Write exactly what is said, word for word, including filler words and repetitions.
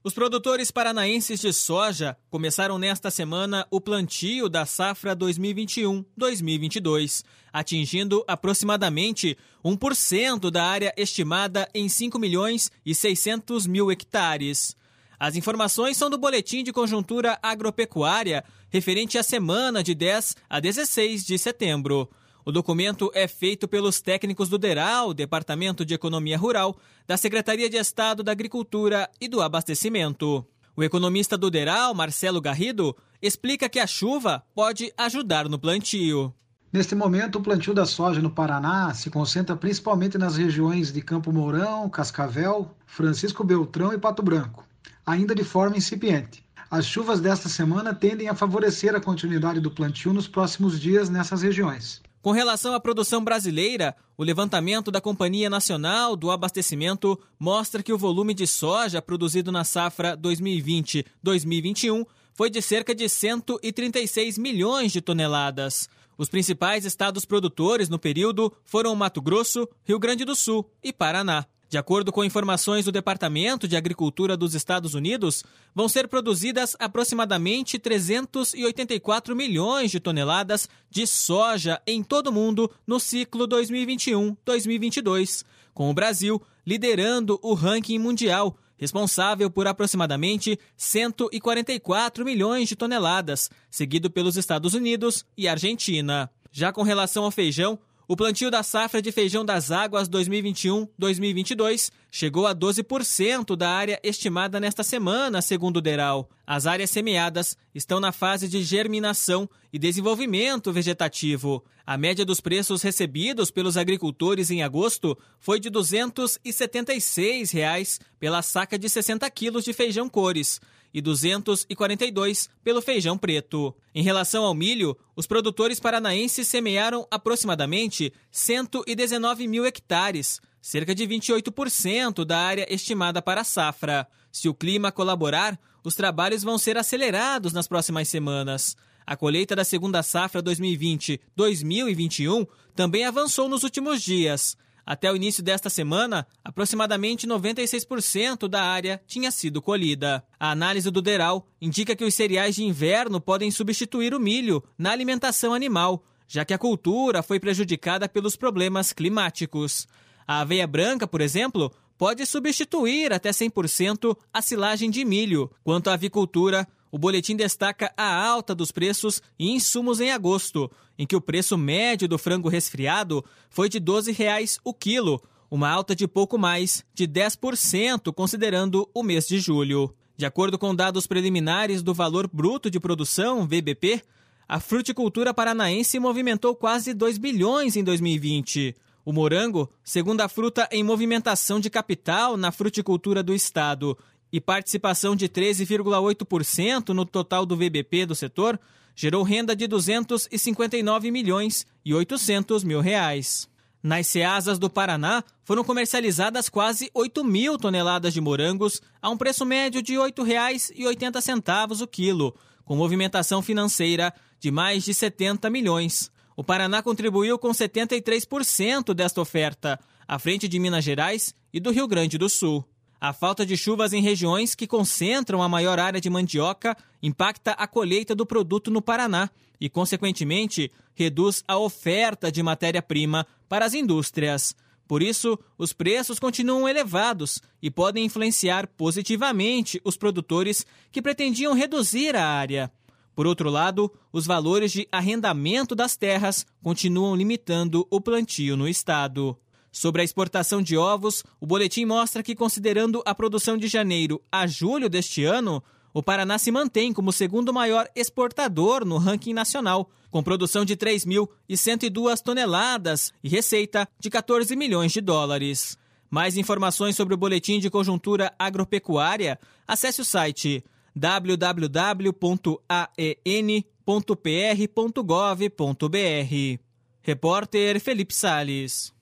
Os produtores paranaenses de soja começaram nesta semana o plantio da safra dois mil e vinte e um dois mil e vinte e dois, atingindo aproximadamente um por cento da área estimada em cinco milhões e seiscentos mil hectares. As informações são do Boletim de Conjuntura Agropecuária, referente à semana de dez a dezesseis de setembro. O documento é feito pelos técnicos do DERAL, Departamento de Economia Rural, da Secretaria de Estado da Agricultura e do Abastecimento. O economista do DERAL, Marcelo Garrido, explica que a chuva pode ajudar no plantio. Neste momento, o plantio da soja no Paraná se concentra principalmente nas regiões de Campo Mourão, Cascavel, Francisco Beltrão e Pato Branco, ainda de forma incipiente. As chuvas desta semana tendem a favorecer a continuidade do plantio nos próximos dias nessas regiões. Com relação à produção brasileira, o levantamento da Companhia Nacional do Abastecimento mostra que o volume de soja produzido na safra dois mil e vinte dois mil e vinte e um foi de cerca de cento e trinta e seis milhões de toneladas. Os principais estados produtores no período foram Mato Grosso, Rio Grande do Sul e Paraná. De acordo com informações do Departamento de Agricultura dos Estados Unidos, vão ser produzidas aproximadamente trezentos e oitenta e quatro milhões de toneladas de soja em todo o mundo no ciclo dois mil e vinte e um dois mil e vinte e dois, com o Brasil liderando o ranking mundial, responsável por aproximadamente cento e quarenta e quatro milhões de toneladas, seguido pelos Estados Unidos e Argentina. Já com relação ao feijão, o plantio da safra de feijão das águas dois mil e vinte e um dois mil e vinte e dois chegou a doze por cento da área estimada nesta semana, segundo o DERAL. As áreas semeadas estão na fase de germinação e desenvolvimento vegetativo. A média dos preços recebidos pelos agricultores em agosto foi de duzentos e setenta e seis reais pela saca de sessenta quilos de feijão cores e duzentos e quarenta e dois reais pelo feijão preto. Em relação ao milho, os produtores paranaenses semearam aproximadamente cento e dezenove mil hectares, cerca de vinte e oito por cento da área estimada para a safra. Se o clima colaborar, os trabalhos vão ser acelerados nas próximas semanas. A colheita da segunda safra dois mil e vinte dois mil e vinte e um também avançou nos últimos dias. Até o início desta semana, aproximadamente noventa e seis por cento da área tinha sido colhida. A análise do DERAL indica que os cereais de inverno podem substituir o milho na alimentação animal, já que a cultura foi prejudicada pelos problemas climáticos. A aveia branca, por exemplo, pode substituir até cem por cento a silagem de milho. Quanto à avicultura, o boletim destaca a alta dos preços e insumos em agosto, em que o preço médio do frango resfriado foi de doze reais o quilo, uma alta de pouco mais de dez por cento considerando o mês de julho. De acordo com dados preliminares do Valor Bruto de Produção, V B P, a fruticultura paranaense movimentou quase dois bilhões em dois mil e vinte. O morango, segunda fruta em movimentação de capital na fruticultura do estado, e participação de treze vírgula oito por cento no total do V B P do setor, gerou renda de duzentos e cinquenta e nove milhões e oitocentos mil reais. Nas ceasas do Paraná, foram comercializadas quase oito mil toneladas de morangos a um preço médio de oito reais e oitenta centavos o quilo, com movimentação financeira de mais de setenta milhões. O Paraná contribuiu com setenta e três por cento desta oferta, à frente de Minas Gerais e do Rio Grande do Sul. A falta de chuvas em regiões que concentram a maior área de mandioca impacta a colheita do produto no Paraná e, consequentemente, reduz a oferta de matéria-prima para as indústrias. Por isso, os preços continuam elevados e podem influenciar positivamente os produtores que pretendiam reduzir a área. Por outro lado, os valores de arrendamento das terras continuam limitando o plantio no estado. Sobre a exportação de ovos, o boletim mostra que, considerando a produção de janeiro a julho deste ano, o Paraná se mantém como o segundo maior exportador no ranking nacional, com produção de três mil e cento e duas toneladas e receita de quatorze milhões de dólares. Mais informações sobre o Boletim de Conjuntura Agropecuária, acesse o site w w w ponto a e n ponto p r ponto gov ponto b r. Repórter Felipe Salles.